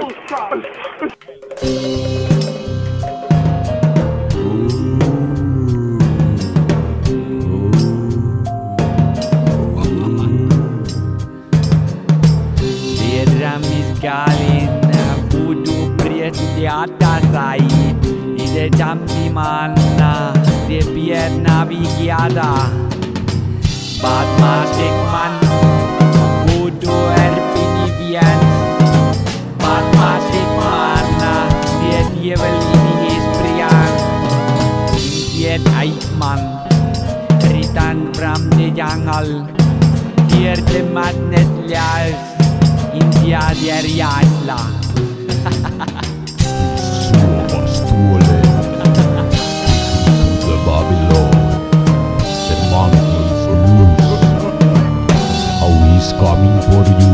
Galin voodoo priest di atasai ide jam di mana de biar navigada bad masik man voodoo erpinivian bad masik mana dia dievel ini hisprian indian aitman ritan from the jungle here the madness lies India der Jasla. Super stolen. The Babylon. The monkey is loose. How he's coming for you.